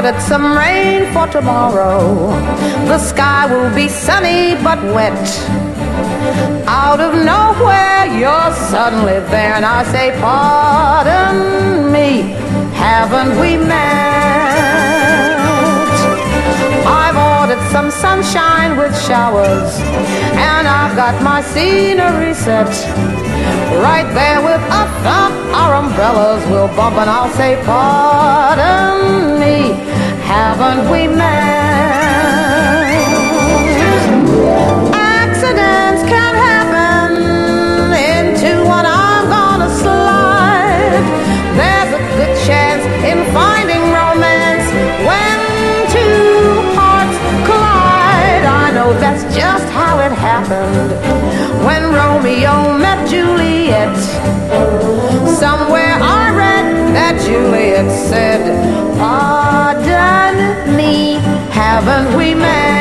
ordered some rain for tomorrow. The sky will be sunny but wet. Out of nowhere you're suddenly there, and I say, pardon me, haven't we met? I've ordered some sunshine with showers, and I've got my scenery set. Right there with a thump, our umbrellas will bump, and I'll say, pardon me, haven't we met? Accidents can happen into what I'm gonna slide. There's a good chance in finding romance when two hearts collide. I know that's just how it happened when Romeo met Juliet. Somewhere I read that Juliet said, pardon me, haven't we met?